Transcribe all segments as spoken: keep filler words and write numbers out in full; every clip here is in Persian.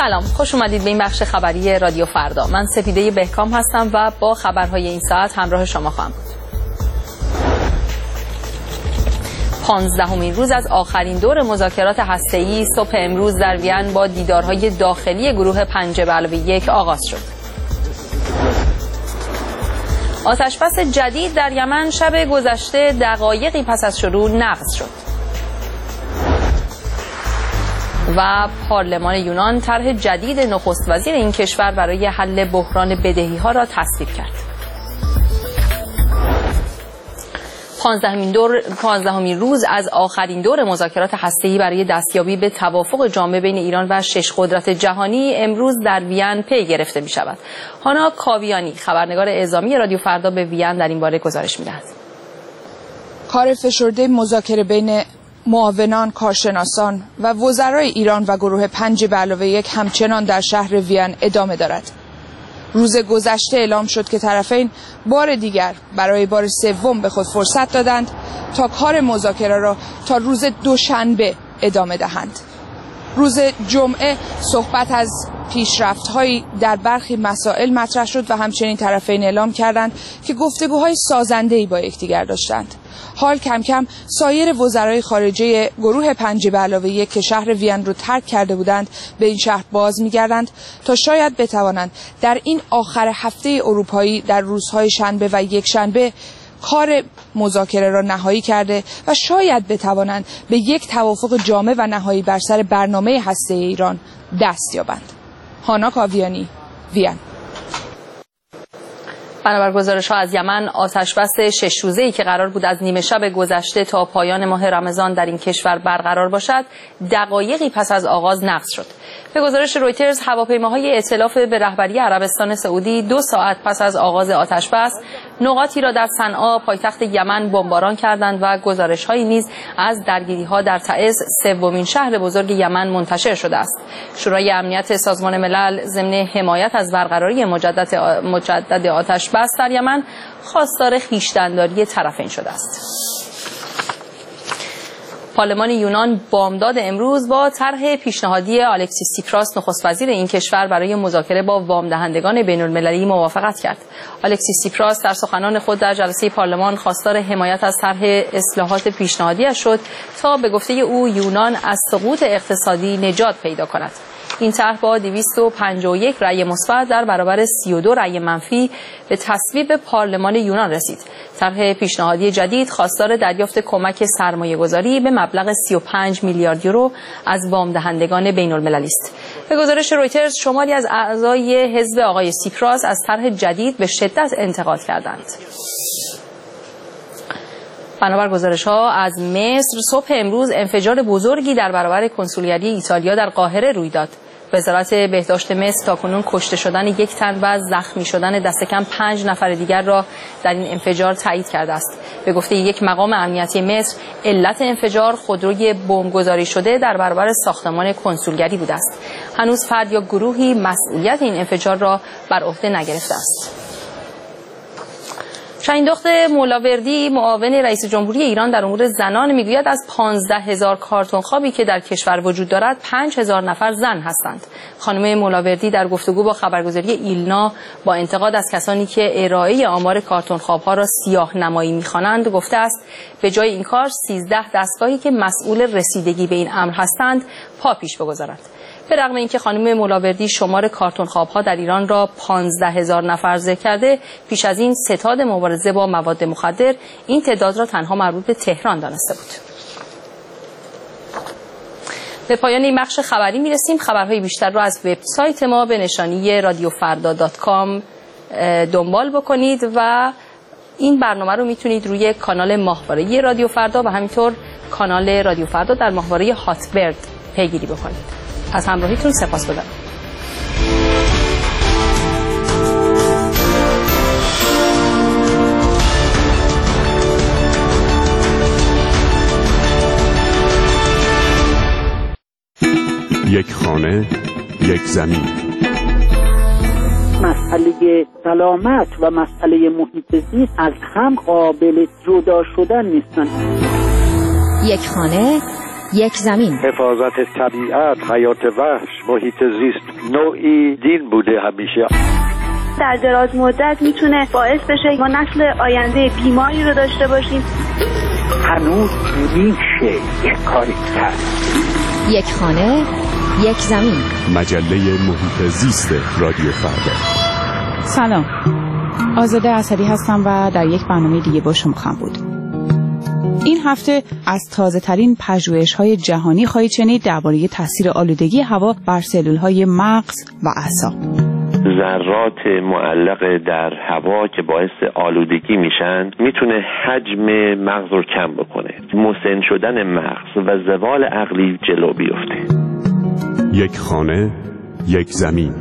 سلام، خوش اومدید به این بخش خبری رادیو فردا. من سپیده بهکام هستم و با خبرهای این ساعت همراه شما خواهم بود. پانزدهمین روز از آخرین دور مذاکرات هسته‌ای صبح امروز در وین با دیدارهای داخلی گروه پنج به علاوه یک آغاز شد. آتشبس جدید در یمن شب گذشته دقایقی پس از شروع نقض شد. و پارلمان یونان طرح جدید نخست وزیر این کشور برای حل بحران بدهی‌ها را تصویب کرد. پانزدهمین دور پانزدهمین روز از آخرین دور مذاکرات هسته‌ای برای دستیابی به توافق جامع بین ایران و شش قدرت جهانی امروز در وین پی گرفته می شود. هانا کاویانی خبرنگار اعزامی رادیو فردا به وین در این باره گزارش می دهد. کار فشرده مذاکره بین معاونان، کارشناسان و وزرای ایران و گروه پنج به علاوه یک همچنان در شهر وین ادامه دارد. روز گذشته اعلام شد که طرفین بار دیگر برای بار سوم به خود فرصت دادند تا کار مذاکره را تا روز دوشنبه ادامه دهند. روز جمعه صحبت از پیشرفت‌هایی در برخی مسائل مطرح شد و همچنین طرفین اعلام کردند که گفتگوهای سازنده‌ای با یکدیگر داشتند. حال کم کم سایر وزرای خارجه گروه پنج به علاوه یک که شهر وین رو ترک کرده بودند به این شهر باز می‌گردند تا شاید بتوانند در این آخر هفته اروپایی در روزهای شنبه و یک شنبه کار مذاکره را نهایی کرده و شاید بتوانند به یک توافق جامع و نهایی بر سر برنامه هسته‌ای ایران دست یابند. هانا کاویانی، وین. بنابر گزارش‌ها از یمن، آتشبس شش روزه‌ای که قرار بود از نیمه شب گذشته تا پایان ماه رمضان در این کشور برقرار باشد، دقایقی پس از آغاز نقض شد. به گزارش رویترز، هواپیماهای ائتلاف به رهبری عربستان سعودی دو ساعت پس از آغاز آتشبس نقاطی را در صنعا پایتخت یمن بمباران کردند و گزارش‌هایی نیز از درگیری‌ها در تعز، سومین شهر بزرگ یمن، منتشر شده است. شورای امنیت سازمان ملل ضمن حمایت از برقراری مجدد مجدد آتشبس در یمن خواستار خویشتن‌داری طرفین شده است. پارلمان یونان بامداد امروز با طرح پیشنهادی الکسیس سیپراس نخست وزیر این کشور برای مذاکره با وام دهندگان بین المللی موافقت کرد. الکسیس سیپراس در سخنان خود در جلسه پارلمان خواستار حمایت از طرح اصلاحات پیشنهادی شد تا به گفته او یونان از سقوط اقتصادی نجات پیدا کند. این طرح با دویست و پنجاه و یک رأی مثبت در برابر سی و دو رأی منفی به تصویب پارلمان یونان رسید. طرح پیشنهادی جدید خواستار دریافت کمک سرمایه‌گذاری به مبلغ سی و پنج میلیارد یورو از وام دهندگان بین‌المللی است. به گزارش رویترز، شماری از اعضای حزب آقای سیپراس از طرح جدید به شدت انتقاد کردند. بنابر گزارش‌ها از مصر، صبح امروز انفجار بزرگی در برابر کنسولگری ایتالیا در قاهره روی داد. وزارت بهداشت مصر تاکنون کشته شدن یک تن و زخمی شدن دست کم پنج نفر دیگر را در این انفجار تایید کرده است. به گفته یک مقام امنیتی مصر، علت انفجار خودروی بمبگذاری شده در برابر ساختمان کنسولگری بوده است. هنوز فرد یا گروهی مسئولیت این انفجار را بر عهده نگرفته است. شاهیندخت مولاوردی، معاون رئیس جمهوری ایران در امور زنان، میگوید از پانزده هزار کارتون خوابی که در کشور وجود دارد، پنج هزار نفر زن هستند. خانم مولاوردی در گفتگو با خبرگزاری ایلنا با انتقاد از کسانی که ارائه آمار کارتون خوابها را سیاه نمایی می‌خوانند گفته است به جای این کار سیزده دستگاهی که مسئول رسیدگی به این امر هستند پا پیش بگذارند. به رغم اینکه خانم مولاوردی شمار کارتون خوابها در ایران را پانزده هزار نفر ذکر کرده، پیش از این ستاد مبارزه با مواد مخدر این تعداد را تنها مربوط به تهران دانسته بود. به پایان این بخش خبری میرسیم. خبرهای بیشتر را از وبسایت ما به نشانی رادیو فردا دات کام دنبال بکنید و این برنامه رو میتونید روی کانال ماهواره رادیو فردا و همینطور کانال رادیو فردا در ماهواره هاتبرد پیگیری بکنید. از همراهیتون سپاسگزارم. یک خانه، یک زمین. مسئله سلامت و مسئله محیط زیست از هم قابل جدا شدن نیستن. یک خانه، یک زمین. حفاظت طبیعت، حیات وحش، محیط زیست نوعی دین بوده همیشه. در دراز مدت میتونه باعث بشه ما نسل آینده بیماری رو داشته باشیم. هنوز میشه یک کاری کرد. یک خانه، یک زمین. مجله محیط زیست رادیو فردا. سلام، آزاده اسدی هستم و در یک برنامه دیگه با شما خواهم بود. این هفته از تازه ترین پژوهش‌های جهانی خواهید شنید درباره تاثیر آلودگی هوا بر سلول‌های مغز و اعصاب. ذرات معلق در هوا که باعث آلودگی میشن میتونه حجم مغز رو کم بکنه، مسن شدن مغز و زوال عقلی جلو بیفته. یک خانه، یک زمین.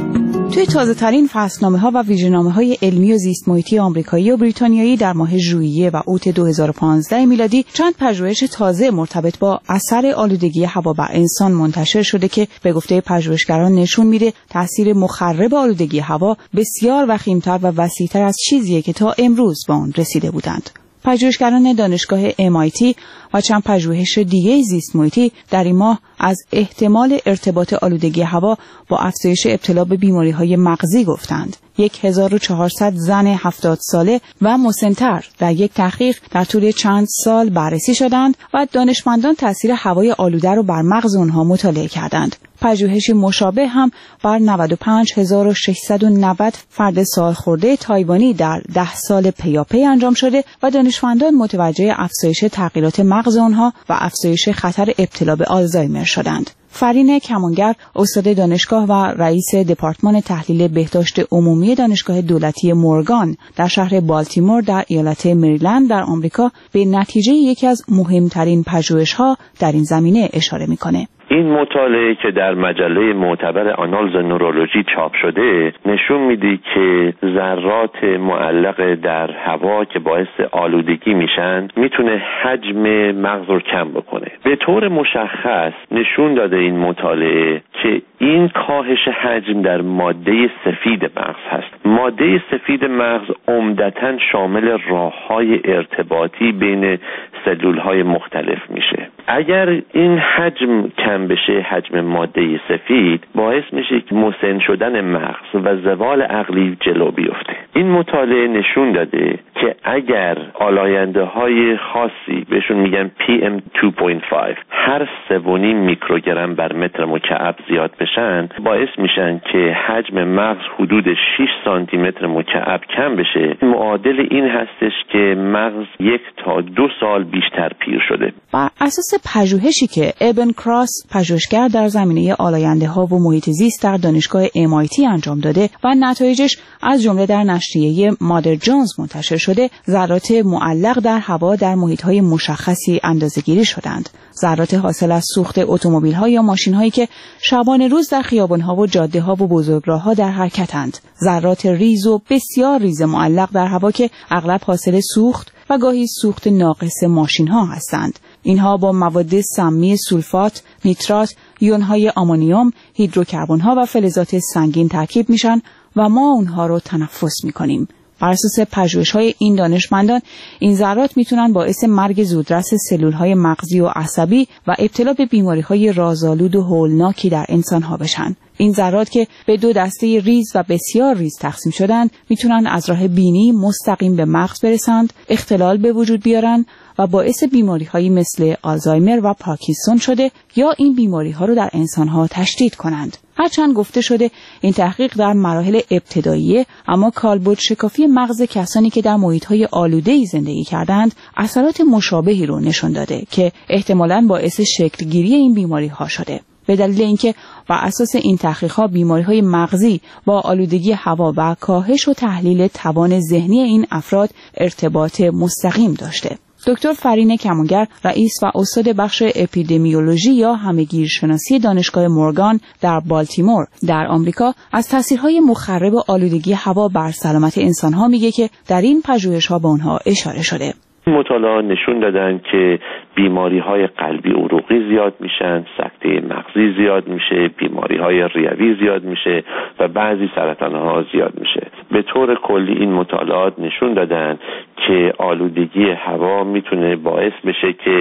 توی تازه ترین فصلنامه ها و ویژه‌نامه های علمی و زیست محیطی آمریکایی و بریتانیایی در ماه ژوئیه و اوت دو هزار و پانزده میلادی چند پژوهش تازه مرتبط با اثر آلودگی هوا بر انسان منتشر شده که به گفته پژوهشگران نشون میده تاثیر مخرب آلودگی هوا بسیار وخیم‌تر و وسیع‌تر از چیزیه که تا امروز به آن رسیده بودند. پژوهشگران دانشگاه ام آی تی و چند پژوهش دیگه زیست محیطی در این ماه از احتمال ارتباط آلودگی هوا با افزایش ابتلا به بیماری‌های مغزی گفتند. هزار و چهارصد زن هفتاد ساله و مسن‌تر در یک تحقیق در طول چند سال بررسی شدند و دانشمندان تاثیر هوای آلوده را بر مغز آنها مطالعه کردند. پژوهشی مشابه هم بر نود و پنج هزار و ششصد و نود فرد سالخورده تایوانی در ده سال پیاپی انجام شده و دانشمندان متوجه افزایش تغییرات مغز آنها و افزایش خطر ابتلا به آلزایمر شدند. فرین کمانگر، استاد دانشگاه و رئیس دپارتمان تحلیل بهداشت عمومی دانشگاه دولتی مورگان در شهر بالتیمور در ایالت مریلند در آمریکا، به نتیجه یکی از مهمترین پژوهش‌ها در این زمینه اشاره می‌کنه. این مطالعه که در مجله معتبر آنالز نورولوژی چاپ شده نشون میده که ذرات معلق در هوا که باعث آلودگی میشن میتونه حجم مغز رو کم بکنه. به طور مشخص نشون داده این مطالعه که این کاهش حجم در ماده سفید مغز هست. ماده سفید مغز عمدتاً شامل راه‌های ارتباطی بین سلول‌های مختلف میشه. اگر این حجم کم بشه، حجم ماده سفید، باعث میشه که مسن شدن مغز و زوال عقلی جلو بیفته. این مطالعه نشون داده که اگر آلاینده‌های خاصی بهشون میگن پی ام دو و پنج هر سه و نیم میکروگرم بر متر مکعب زیاد بشن، باعث میشن که حجم مغز حدود شش سانتی متر مکعب کم بشه. معادل این هستش که مغز یک تا دو سال بیشتر پیر شده. بر اساس پژوهشی که ابن کراس، پژوهشگر در زمینه آلاینده‌ها و محیط زیست در دانشگاه ام آی تی انجام داده و نتایجش از جمله در نشریه مادر جونز منتشر شده، ذرات معلق در هوا در محیط‌های مشخصی اندازه‌گیری شدند. ذرات حاصل از سوخت اتومبیل‌ها یا ماشین‌هایی که شبانه روز در خیابان‌ها و جاده‌ها و بزرگراه‌ها در حرکتند. ذرات ریز و بسیار ریز معلق در هوا که اغلب حاصل سوخت و گاهی سوخت ناقص ماشین‌ها هستند. اینها با مواد سمی سولفات، نیترات، یون‌های آمونیوم، هیدروکربن‌ها و فلزات سنگین ترکیب میشن و ما اونها رو تنفس می‌کنیم. بر اساس پژوهش‌های این دانشمندان، این ذرات میتونن باعث مرگ زودرس سلول‌های مغزی و عصبی و ابتلا به بیماری‌های رازآلود و هولناکی در انسان‌ها بشن. این ذرات که به دو دسته ریز و بسیار ریز تقسیم شدن، میتونن از راه بینی مستقیم به مغز برسند، اختلال به وجود بیارن و باعث بیماری‌هایی مثل آلزایمر و پارکینسون شده یا این بیماری‌ها رو در انسان‌ها تشدید کنند. هرچند گفته شده این تحقیق در مراحل ابتداییه، اما کالبد شکافی مغز کسانی که در محیط‌های آلوده‌ای زندگی کردند اثرات مشابهی رو نشون داده که احتمالاً باعث شکل‌گیری این بیماری‌ها شده. به دلیل اینکه بر اساس این تحقیقات بیماری‌های مغزی با آلودگی هوا و کاهش و تحلیل توان ذهنی این افراد ارتباط مستقیم داشته. دکتر فرین کمانگر، رئیس و استاد بخش اپیدمیولوژی یا همه‌گیرشناسی دانشگاه مورگان در بالتیمور در آمریکا، از تاثیرهای مخرب آلودگی هوا بر سلامت انسان‌ها میگه که در این پژوهش‌ها به آنها اشاره شده. مطالعات نشون دادن که بیماری‌های قلبی عروقی زیاد میشن، سکته مغزی زیاد میشه، بیماری‌های ریوی زیاد میشه و بعضی سرطان‌ها زیاد میشه. به طور کلی این مطالعات نشون دادن که آلودگی هوا میتونه باعث بشه که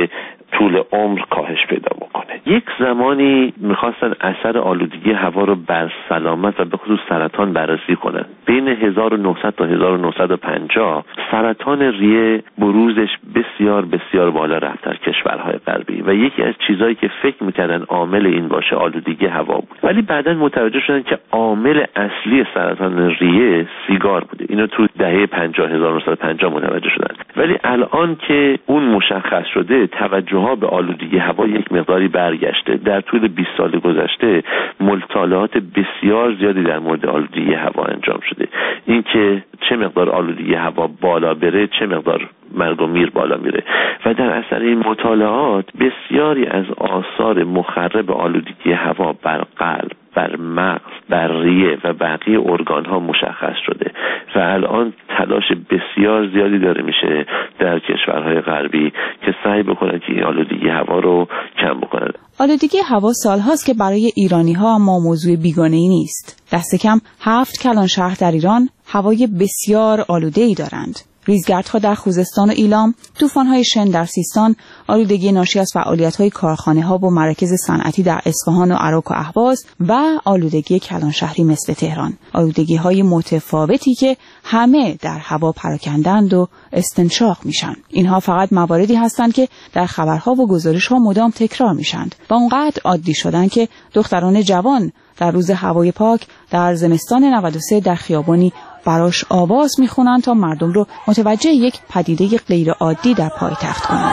طول عمر کاهش پیدا بکنه. یک زمانی میخواستن اثر آلودگی هوا رو بر سلامت و به خصوص سرطان بررسی کنن. بین هزار و نهصد تا هزار و نهصد و پنجاه سرطان ریه بروزش بسیار بسیار بالا رفت در کشورهای غربی و یکی از چیزایی که فکر میکردن عامل این باشه آلودگی هوا بود، ولی بعداً متوجه شدن که عامل اصلی سرطان ریه سیگار بوده. اینو تو دهه پنجاه هزار و نهصد و پنجاه متوجه شدن، ولی الان که اون مشخص شده توجه ها به آلودگی هوا یک مقداری برگشته. در طول بیست سال گذشته مطالعات بسیار زیادی در مورد آلودگی هوا انجام شده. اینکه چه مقدار آلودگی هوا بالا بره چه مقدار مرگ و میر بالا میره و در اثر این مطالعات بسیاری از آثار مخرب آلودگی هوا بر قلب، بر مغز، بر ریه و بقیه ارگان ها مشخص شده و الان تلاش بسیار زیادی داره میشه در کشورهای غربی که سعی بکنن که این آلودگی هوا رو کم بکنن. آلودگی هوا سالهاست که برای ایرانی ها اما موضوع بیگانه‌ای نیست. دست کم هفت کلان شهر در ایران هوای بسیار آلوده‌ای دارند. ریزگردها در خوزستان و ایلام، طوفان‌های شن در سیستان، آلودگی ناشی از فعالیت‌های کارخانه‌ها و مراکز صنعتی در اصفهان و عراق و اهواز و آلودگی کلانشهری مثل تهران. آلودگی‌های متفاوتی که همه در هوا پراکندند و استنشاق میشن. اینها فقط مواردی هستند که در خبرها و گزارش‌ها مدام تکرار میشند و اونقدر عادی شدن که دختران جوان در روز هوای پاک در زمستان نود و سه در خیابانی براش آواز میخونن تا مردم رو متوجه یک پدیده غیر عادی در پایتخت کنند.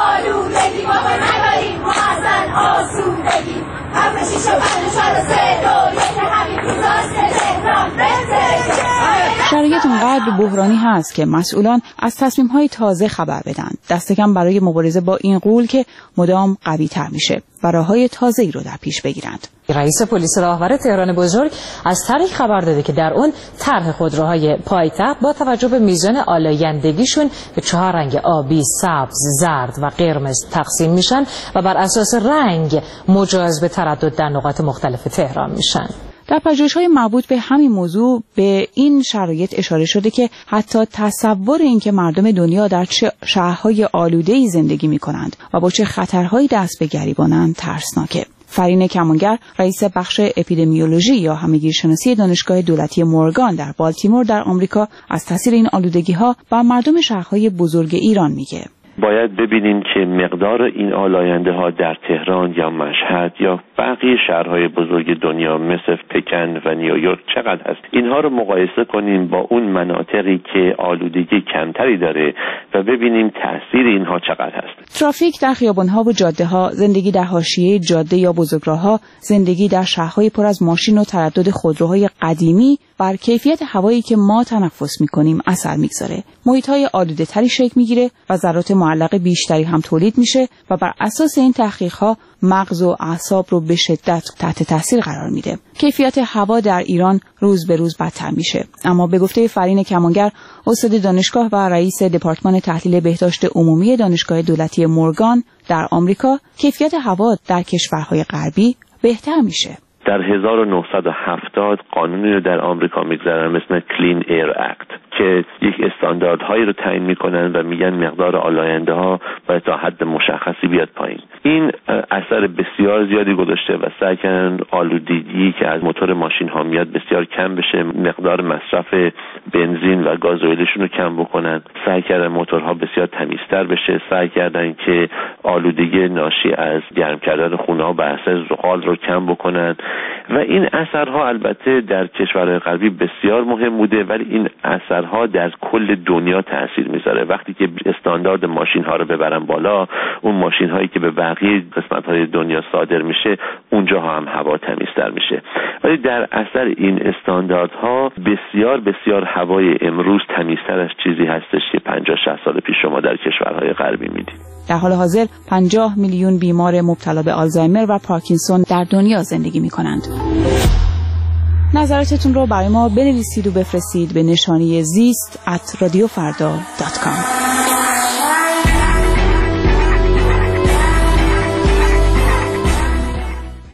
شرایط اونقدر بحرانی هست که مسئولان از تصمیم‌های تازه خبر بدن، دست کم برای مبارزه با این غول که مدام قوی‌تر میشه و راه‌های تازه‌ای رو در پیش بگیرند. رئیس پلیس راهور تهران بزرگ از طرحی خبر داده که در اون طرح خودروهای پایتخت با توجه به میزان آلایندگیشون به چهار رنگ آبی، سبز، زرد و قرمز تقسیم میشن و بر اساس رنگ مجاز به تردد در نقاط مختلف تهران میشن. در پژوهش‌های مربوط به همین موضوع به این شرایط اشاره شده که حتی تصور این که مردم دنیا در چه شهرهای آلوده‌ای زندگی می‌کنند و با چه خطرهایی دست به گریبانند ترسناکه. فرین کمانگر، رئیس بخش اپیدمیولوژی یا همه‌گیرشناسی دانشگاه دولتی مورگان در بالتیمور در آمریکا از تاثیر این آلودگی‌ها بر مردم شهرهای بزرگ ایران میگه. باید ببینیم که مقدار این آلاینده ها در تهران یا مشهد یا بقیه شهرهای بزرگ دنیا مثل پکن و نیویورک چقدر هست. اینها رو مقایسه کنیم با اون مناطقی که آلودگی کمتری داره و ببینیم تاثیر اینها چقدر هست. ترافیک در خیابان‌ها و جاده‌ها، زندگی در حاشیه جاده یا بزرگراه‌ها، زندگی در شهرهای پر از ماشین و تردد خودروهای قدیمی بر کیفیت هوایی که ما تنفس می‌کنیم اثر می‌گذاره. محیط‌های آلوده‌تری شکل می‌گیره و ذرات معلق بیشتری هم تولید میشه و بر اساس این تحقیق‌ها مغز و اعصاب رو به شدت تحت تاثیر قرار میده. کیفیت هوا در ایران روز به روز بدتر میشه. اما به گفته فرین کمانگر، استاد دانشگاه و رئیس دپارتمان تحلیل بهداشت عمومی دانشگاه دولتی مورگان در آمریکا، کیفیت هوا در کشورهای غربی بهتر میشه. در هزار و نهصد و هفتاد قانونی رو در آمریکا میگذارن مثل کلین ایر اکت که یک استانداردهایی رو تعیین میکنن و میگن مقدار آلاینده ها باید تا حد مشخصی بیاد پایین. این اثر بسیار زیادی گذاشته و سعی کردن آلودگی که از موتور ماشین ها میاد بسیار کم بشه، مقدار مصرف بنزین و گازوئیلشون رو کم بکنن، سعی کردن موتورها بسیار تمیزتر بشه، سعی کردن که آلودگی ناشی از گرم کردن خونه ها بر اساس زغال رو کم بکنن و این اثرها البته در کشورهای غربی بسیار مهم بوده، ولی این اثرها در کل دنیا تاثیر میذاره. وقتی که استاندارد ماشین ها رو ببرن بالا، اون ماشین هایی که به بقیه قسمت های دنیا صادر میشه اونجاها هم هوا تمیزتر میشه. ولی در اثر این استانداردها بسیار بسیار هوای امروز تمیزتر از چیزی هستش که پنجاه شصت سال پیش شما در کشورهای غربی میدید. در حال حاضر پنجاه میلیون بیمار مبتلا به آلزایمر و پارکینسون در دنیا زندگی میکنند. نظراتتون رو برای ما بنویسید و بفرستید به نشانی زیست ات رادیو فردا دات کام.